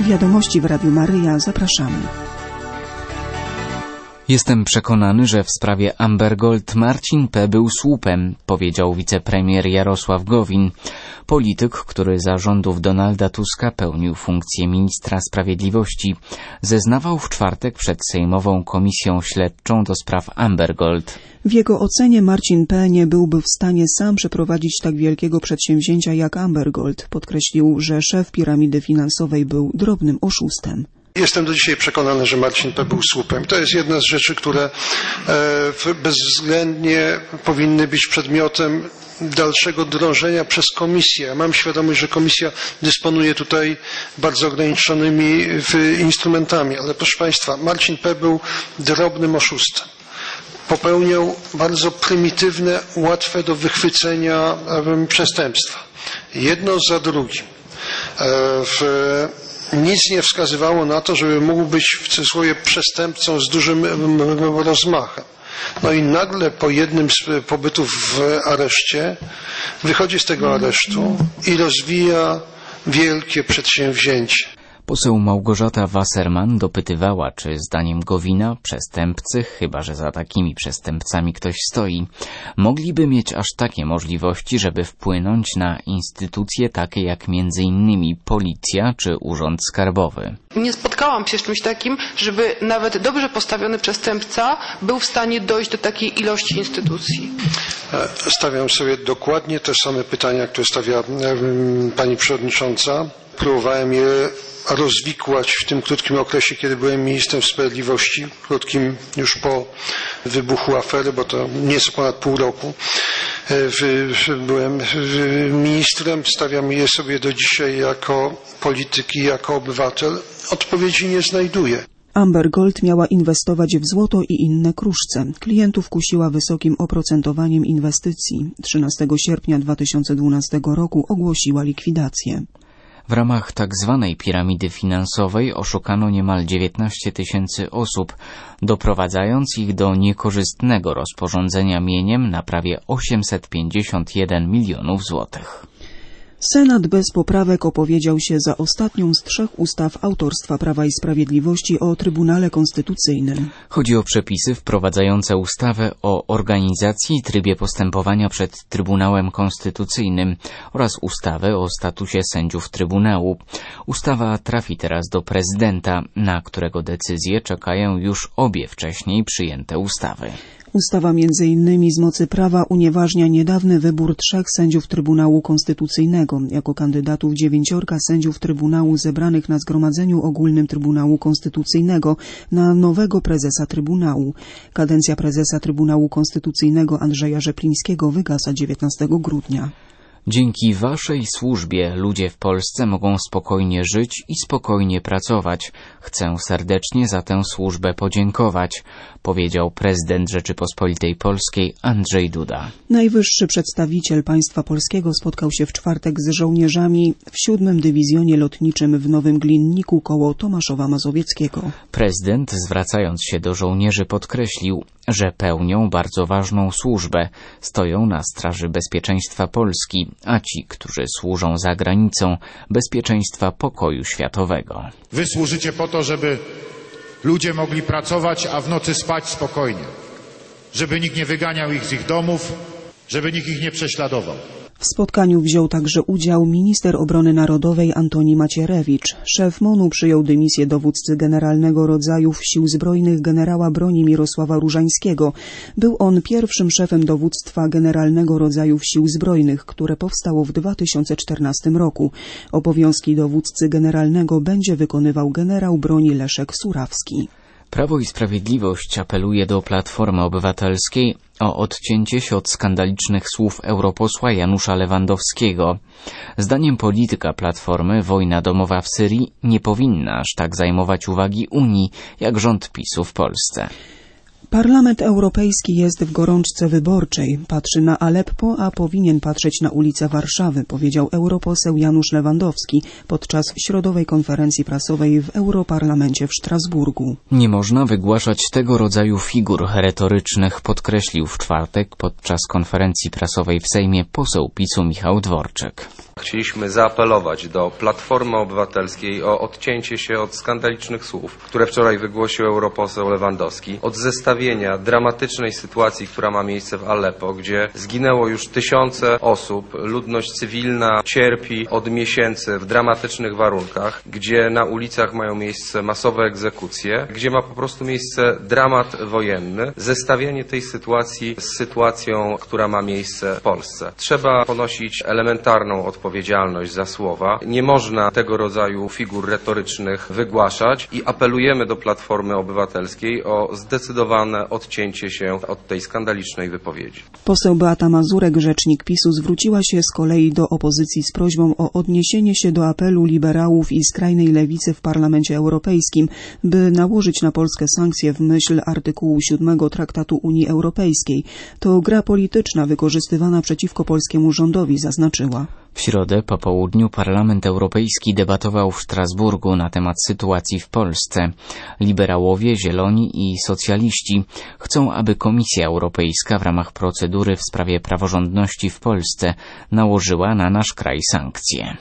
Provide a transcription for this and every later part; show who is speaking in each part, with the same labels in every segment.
Speaker 1: Wiadomości w Radiu Maryja. Zapraszamy.
Speaker 2: Jestem przekonany, że w sprawie Amber Gold Marcin P. był słupem, powiedział wicepremier Jarosław Gowin. Polityk, który za rządów Donalda Tuska pełnił funkcję ministra sprawiedliwości, zeznawał w czwartek przed Sejmową Komisją Śledczą do spraw Amber Gold.
Speaker 1: W jego ocenie Marcin P. nie byłby w stanie sam przeprowadzić tak wielkiego przedsięwzięcia jak Amber Gold. Podkreślił, że szef piramidy finansowej był drobnym oszustem.
Speaker 3: Jestem do dzisiaj przekonany, że Marcin P. był słupem. To jest jedna z rzeczy, które bezwzględnie powinny być przedmiotem dalszego drążenia przez komisję. Ja mam świadomość, że komisja dysponuje tutaj bardzo ograniczonymi instrumentami, ale proszę Państwa, Marcin P. był drobnym oszustem. Popełniał bardzo prymitywne, łatwe do wychwycenia przestępstwa. Jedno za drugim. Nic nie wskazywało na to, żeby mógł być w cudzysłowie przestępcą z dużym rozmachem. No i nagle po jednym z pobytów w areszcie wychodzi z tego aresztu i rozwija wielkie przedsięwzięcie.
Speaker 2: Poseł Małgorzata Wasserman dopytywała, czy zdaniem Gowina przestępcy, chyba że za takimi przestępcami ktoś stoi, mogliby mieć aż takie możliwości, żeby wpłynąć na instytucje takie jak między innymi policja czy urząd skarbowy.
Speaker 4: Nie spotkałam się z czymś takim, żeby nawet dobrze postawiony przestępca był w stanie dojść do takiej ilości instytucji.
Speaker 3: Stawiam sobie dokładnie te same pytania, które stawia pani przewodnicząca. Próbowałem je rozwikłać w tym krótkim okresie, kiedy byłem ministrem sprawiedliwości, krótkim już po wybuchu afery, bo to nieco ponad pół roku. Byłem ministrem, stawiam je sobie do dzisiaj jako polityk i jako obywatel. Odpowiedzi nie znajduję.
Speaker 1: Amber Gold miała inwestować w złoto i inne kruszce. Klientów kusiła wysokim oprocentowaniem inwestycji. 13 sierpnia 2012 roku ogłosiła likwidację.
Speaker 2: W ramach tak zwanej piramidy finansowej oszukano niemal 19 000 osób, doprowadzając ich do niekorzystnego rozporządzenia mieniem na prawie 851 milionów złotych.
Speaker 1: Senat bez poprawek opowiedział się za ostatnią z 3 ustaw autorstwa Prawa i Sprawiedliwości o Trybunale Konstytucyjnym.
Speaker 2: Chodzi o przepisy wprowadzające ustawę o organizacji i trybie postępowania przed Trybunałem Konstytucyjnym oraz ustawę o statusie sędziów Trybunału. Ustawa trafi teraz do prezydenta, na którego decyzję czekają już obie wcześniej przyjęte ustawy.
Speaker 1: Ustawa m.in. z mocy prawa unieważnia niedawny wybór 3 sędziów Trybunału Konstytucyjnego jako kandydatów 9 sędziów Trybunału zebranych na Zgromadzeniu Ogólnym Trybunału Konstytucyjnego na nowego prezesa Trybunału. Kadencja prezesa Trybunału Konstytucyjnego Andrzeja Rzeplińskiego wygasa 19 grudnia.
Speaker 2: Dzięki waszej służbie ludzie w Polsce mogą spokojnie żyć i spokojnie pracować. Chcę serdecznie za tę służbę podziękować, powiedział prezydent Rzeczypospolitej Polskiej Andrzej Duda.
Speaker 1: Najwyższy przedstawiciel państwa polskiego spotkał się w czwartek z żołnierzami w 7. Dywizjonie Lotniczym w Nowym Glinniku koło Tomaszowa Mazowieckiego.
Speaker 2: Prezydent, zwracając się do żołnierzy, podkreślił, że pełnią bardzo ważną służbę, stoją na straży bezpieczeństwa Polski, a ci, którzy służą za granicą, bezpieczeństwa pokoju światowego.
Speaker 5: Wy służycie po to, żeby ludzie mogli pracować, a w nocy spać spokojnie, żeby nikt nie wyganiał ich z ich domów, żeby nikt ich nie prześladował.
Speaker 1: W spotkaniu wziął także udział minister obrony narodowej Antoni Macierewicz. Szef MON-u przyjął dymisję dowódcy Generalnego Rodzajów Sił Zbrojnych generała broni Mirosława Różańskiego. Był on pierwszym szefem dowództwa Generalnego Rodzajów Sił Zbrojnych, które powstało w 2014 roku. Obowiązki dowódcy generalnego będzie wykonywał generał broni Leszek Surawski.
Speaker 2: Prawo i Sprawiedliwość apeluje do Platformy Obywatelskiej o odcięcie się od skandalicznych słów europosła Janusza Lewandowskiego. Zdaniem polityka Platformy wojna domowa w Syrii nie powinna aż tak zajmować uwagi Unii, jak rząd PiS-u w Polsce.
Speaker 1: Parlament Europejski jest w gorączce wyborczej. Patrzy na Aleppo, a powinien patrzeć na ulice Warszawy, powiedział europoseł Janusz Lewandowski podczas środowej konferencji prasowej w Europarlamencie w Strasburgu.
Speaker 2: Nie można wygłaszać tego rodzaju figur retorycznych, podkreślił w czwartek podczas konferencji prasowej w Sejmie poseł PiS-u Michał Dworczyk.
Speaker 6: chcieliśmy zaapelować do Platformy Obywatelskiej o odcięcie się od skandalicznych słów, które wczoraj wygłosił europoseł Lewandowski, od zestawienia dramatycznej sytuacji, która ma miejsce w Aleppo, gdzie zginęło już tysiące osób, ludność cywilna cierpi od miesięcy w dramatycznych warunkach, gdzie na ulicach mają miejsce masowe egzekucje, gdzie ma po prostu miejsce dramat wojenny. Zestawianie tej sytuacji z sytuacją, która ma miejsce w Polsce. Trzeba ponosić elementarną odpowiedzialność za słowa. Nie można tego rodzaju figur retorycznych wygłaszać i apelujemy do Platformy Obywatelskiej o zdecydowane odcięcie się od tej skandalicznej wypowiedzi.
Speaker 1: Poseł Beata Mazurek, rzecznik PiS-u, zwróciła się z kolei do opozycji z prośbą o odniesienie się do apelu liberałów i skrajnej lewicy w Parlamencie Europejskim, by nałożyć na Polskę sankcje w myśl artykułu 7 Traktatu Unii Europejskiej. To gra polityczna wykorzystywana przeciwko polskiemu rządowi, zaznaczyła.
Speaker 2: W środę po południu Parlament Europejski debatował w Strasburgu na temat sytuacji w Polsce. Liberałowie, Zieloni i socjaliści chcą, aby Komisja Europejska w ramach procedury w sprawie praworządności w Polsce nałożyła na nasz kraj sankcje.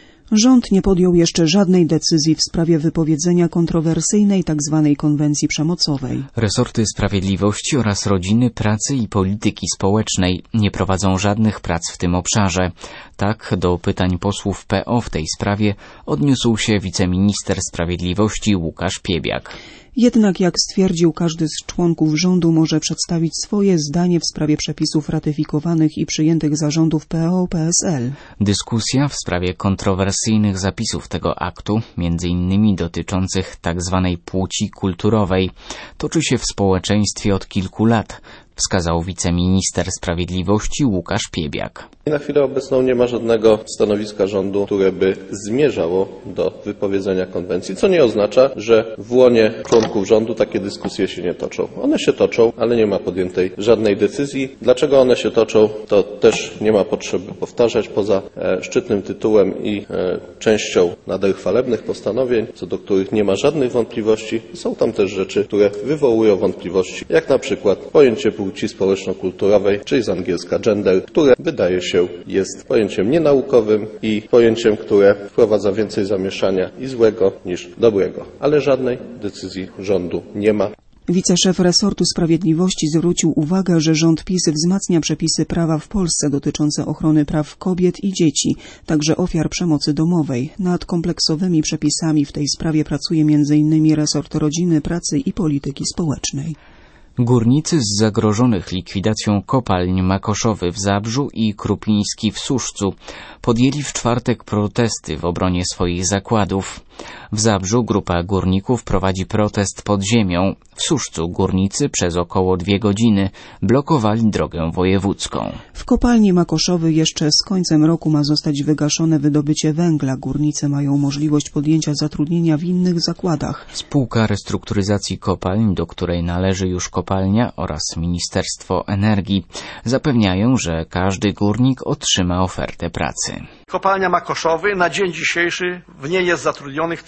Speaker 1: Rząd nie podjął jeszcze żadnej decyzji w sprawie wypowiedzenia kontrowersyjnej tzw. konwencji przemocowej.
Speaker 2: Resorty Sprawiedliwości oraz Rodziny, Pracy i Polityki Społecznej nie prowadzą żadnych prac w tym obszarze. Tak do pytań posłów PO w tej sprawie odniósł się wiceminister sprawiedliwości Łukasz Piebiak.
Speaker 1: Jednak, jak stwierdził, każdy z członków rządu może przedstawić swoje zdanie w sprawie przepisów ratyfikowanych i przyjętych zarządów PO-PSL.
Speaker 2: Dyskusja w sprawie kontrowersyjnych zapisów tego aktu, między innymi dotyczących tzw. płci kulturowej, toczy się w społeczeństwie od kilku lat, wskazał wiceminister sprawiedliwości Łukasz Piebiak.
Speaker 7: Na chwilę obecną nie ma żadnego stanowiska rządu, które by zmierzało do wypowiedzenia konwencji, co nie oznacza, że w łonie członków rządu takie dyskusje się nie toczą. One się toczą, ale nie ma podjętej żadnej decyzji. Dlaczego one się toczą, to też nie ma potrzeby powtarzać. Poza szczytnym tytułem i częścią nader chwalebnych postanowień, co do których nie ma żadnych wątpliwości, są tam też rzeczy, które wywołują wątpliwości, jak na przykład pojęcie płci społeczno-kulturowej, czyli z angielska gender, które wydaje się jest pojęciem nienaukowym i pojęciem, które wprowadza więcej zamieszania i złego niż dobrego. Ale żadnej decyzji rządu nie ma.
Speaker 1: Wiceszef resortu sprawiedliwości zwrócił uwagę, że rząd PiS wzmacnia przepisy prawa w Polsce dotyczące ochrony praw kobiet i dzieci, także ofiar przemocy domowej. Nad kompleksowymi przepisami w tej sprawie pracuje m.in. resort Rodziny, Pracy i Polityki Społecznej.
Speaker 2: Górnicy z zagrożonych likwidacją kopalń Makoszowy w Zabrzu i Krupiński w Suszcu podjęli w czwartek protesty w obronie swoich zakładów. W Zabrzu grupa górników prowadzi protest pod ziemią. W Suszcu górnicy przez około 2 godziny blokowali drogę wojewódzką.
Speaker 1: W kopalni Makoszowy jeszcze z końcem roku ma zostać wygaszone wydobycie węgla. Górnicy mają możliwość podjęcia zatrudnienia w innych zakładach.
Speaker 2: Spółka Restrukturyzacji Kopalń, do której należy już kopalnia, oraz Ministerstwo Energii zapewniają, że każdy górnik otrzyma ofertę pracy.
Speaker 8: Kopalnia Makoszowy na dzień dzisiejszy w niej jest zatrudnionych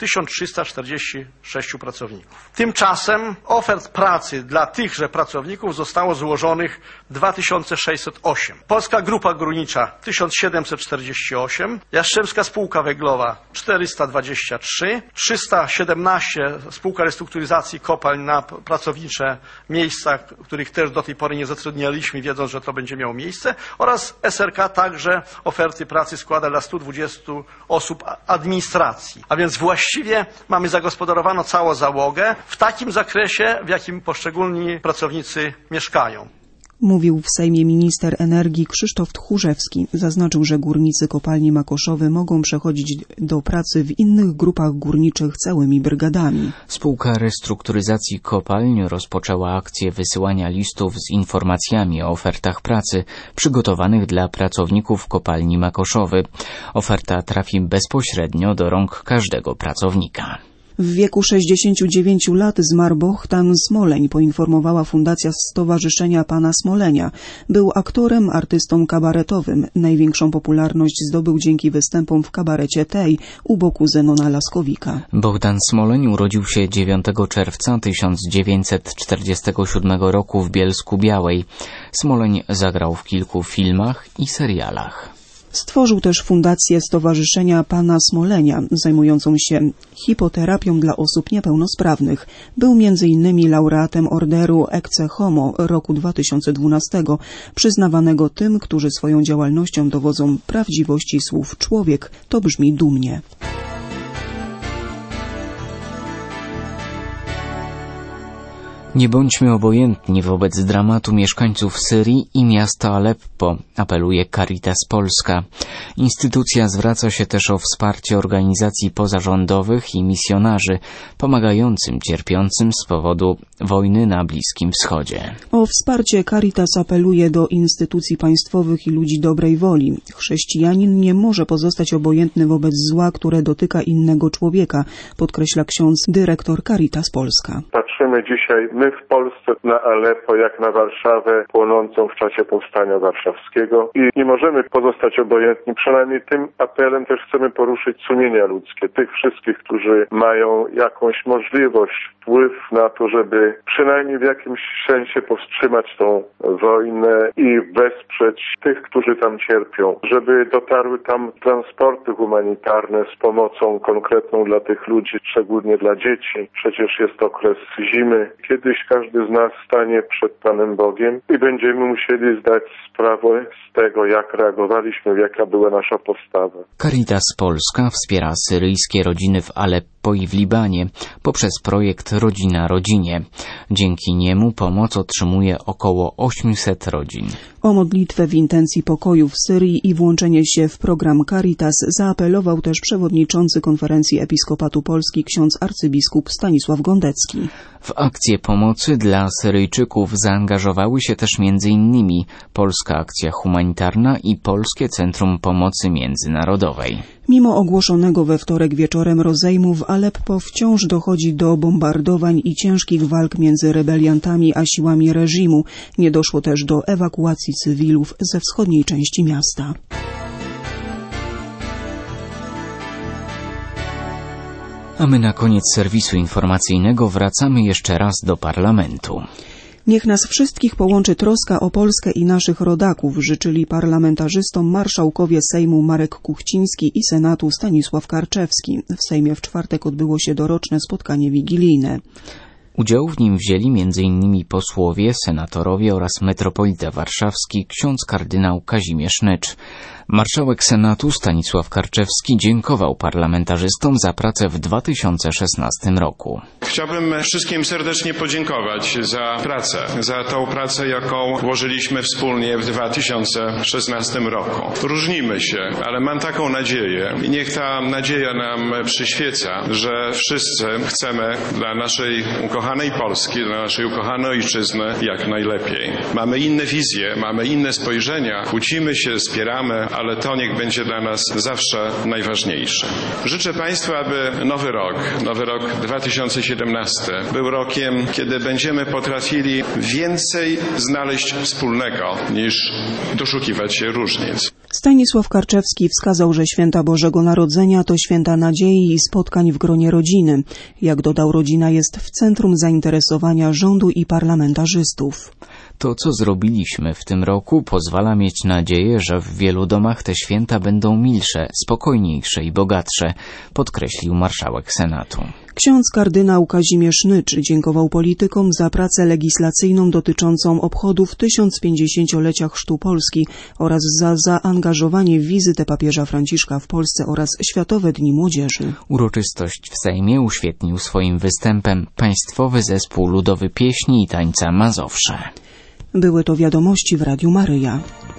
Speaker 8: 1346 pracowników. Tymczasem ofert pracy dla tychże pracowników zostało złożonych 2608. Polska Grupa Górnicza 1748, Jastrzębska Spółka Węglowa 423, 317 Spółka Restrukturyzacji Kopalń na pracownicze miejsca, których też do tej pory nie zatrudnialiśmy, wiedząc, że to będzie miało miejsce, oraz SRK także oferty pracy składa dla 120 osób administracji. A więc właściwie mamy zagospodarowaną całą załogę w takim zakresie, w jakim poszczególni pracownicy mieszkają.
Speaker 1: Mówił w Sejmie minister energii Krzysztof Tchórzewski. Zaznaczył, że górnicy kopalni Makoszowy mogą przechodzić do pracy w innych grupach górniczych całymi brygadami.
Speaker 2: Spółka Restrukturyzacji Kopalń rozpoczęła akcję wysyłania listów z informacjami o ofertach pracy przygotowanych dla pracowników kopalni Makoszowy. Oferta trafi bezpośrednio do rąk każdego pracownika.
Speaker 1: W wieku 69 lat zmarł Bohdan Smoleń, poinformowała Fundacja Stowarzyszenia Pana Smolenia. Był aktorem, artystą kabaretowym. Największą popularność zdobył dzięki występom w kabarecie Tej u boku Zenona Laskowika.
Speaker 2: Bohdan Smoleń urodził się 9 czerwca 1947 roku w Bielsku Białej. Smoleń zagrał w kilku filmach i serialach.
Speaker 1: Stworzył też fundację Stowarzyszenia Pana Smolenia, zajmującą się hipoterapią dla osób niepełnosprawnych. Był m.in. laureatem orderu Ecce Homo roku 2012, przyznawanego tym, którzy swoją działalnością dowodzą prawdziwości słów człowiek. To brzmi dumnie.
Speaker 2: Nie bądźmy obojętni wobec dramatu mieszkańców Syrii i miasta Aleppo, apeluje Caritas Polska. Instytucja zwraca się też o wsparcie organizacji pozarządowych i misjonarzy, pomagającym cierpiącym z powodu wojny na Bliskim Wschodzie.
Speaker 1: O wsparcie Caritas apeluje do instytucji państwowych i ludzi dobrej woli. Chrześcijanin nie może pozostać obojętny wobec zła, które dotyka innego człowieka, podkreśla ksiądz dyrektor Caritas Polska.
Speaker 9: Patrzymy dzisiaj my w Polsce na Aleppo jak na Warszawę płonącą w czasie powstania warszawskiego i nie możemy pozostać obojętni. Przynajmniej tym apelem też chcemy poruszyć sumienia ludzkie, tych wszystkich, którzy mają jakąś możliwość, wpływ na to, żeby przynajmniej w jakimś sensie powstrzymać tą wojnę i wesprzeć tych, którzy tam cierpią, żeby dotarły tam transporty humanitarne z pomocą konkretną dla tych ludzi, szczególnie dla dzieci. Przecież jest okres zimy. Kiedyś każdy z nas stanie przed Panem Bogiem i będziemy musieli zdać sprawę z tego, jak reagowaliśmy, jaka była nasza postawa.
Speaker 2: Caritas Polska wspiera syryjskie rodziny w Aleppo i w Libanie poprzez projekt Rodzina Rodzinie. Dzięki niemu pomoc otrzymuje około 800 rodzin.
Speaker 1: O modlitwę w intencji pokoju w Syrii i włączenie się w program Caritas zaapelował też przewodniczący Konferencji Episkopatu Polski ksiądz arcybiskup Stanisław Gondecki.
Speaker 2: W akcję pomocy dla Syryjczyków zaangażowały się też m.in. Polska Akcja Humanitarna i Polskie Centrum Pomocy Międzynarodowej.
Speaker 1: Mimo ogłoszonego we wtorek wieczorem rozejmu w Aleppo wciąż dochodzi do bombardowań i ciężkich walk między rebeliantami a siłami reżimu. Nie doszło też do ewakuacji cywilów ze wschodniej części miasta.
Speaker 2: A my na koniec serwisu informacyjnego wracamy jeszcze raz do parlamentu.
Speaker 1: Niech nas wszystkich połączy troska o Polskę i naszych rodaków, życzyli parlamentarzystom marszałkowie Sejmu Marek Kuchciński i Senatu Stanisław Karczewski. W Sejmie w czwartek odbyło się doroczne spotkanie wigilijne.
Speaker 2: Udział w nim wzięli m.in. posłowie, senatorowie oraz metropolita warszawski ksiądz kardynał Kazimierz Nycz. Marszałek Senatu Stanisław Karczewski dziękował parlamentarzystom za pracę w 2016 roku.
Speaker 10: Chciałbym wszystkim serdecznie podziękować za pracę, za tą pracę, jaką włożyliśmy wspólnie w 2016 roku. Różnimy się, ale mam taką nadzieję i niech ta nadzieja nam przyświeca, że wszyscy chcemy dla naszej ukochanej Polski, dla naszej ukochanej ojczyzny jak najlepiej. Mamy inne wizje, mamy inne spojrzenia, kłócimy się, spieramy, ale to niech będzie dla nas zawsze najważniejsze. Życzę Państwu, aby nowy rok 2017 był rokiem, kiedy będziemy potrafili więcej znaleźć wspólnego niż doszukiwać się różnic.
Speaker 1: Stanisław Karczewski wskazał, że święta Bożego Narodzenia to święta nadziei i spotkań w gronie rodziny. Jak dodał, rodzina jest w centrum zainteresowania rządu i parlamentarzystów.
Speaker 2: To, co zrobiliśmy w tym roku, pozwala mieć nadzieję, że w wielu domach te święta będą milsze, spokojniejsze i bogatsze, podkreślił marszałek Senatu.
Speaker 1: Ksiądz kardynał Kazimierz Nycz dziękował politykom za pracę legislacyjną dotyczącą obchodów 1050-lecia Chrztu Polski oraz za zaangażowanie w wizytę papieża Franciszka w Polsce oraz Światowe Dni Młodzieży.
Speaker 2: Uroczystość w Sejmie uświetnił swoim występem Państwowy Zespół Ludowy Pieśni i Tańca Mazowsze.
Speaker 1: Były to wiadomości w Radiu Maryja.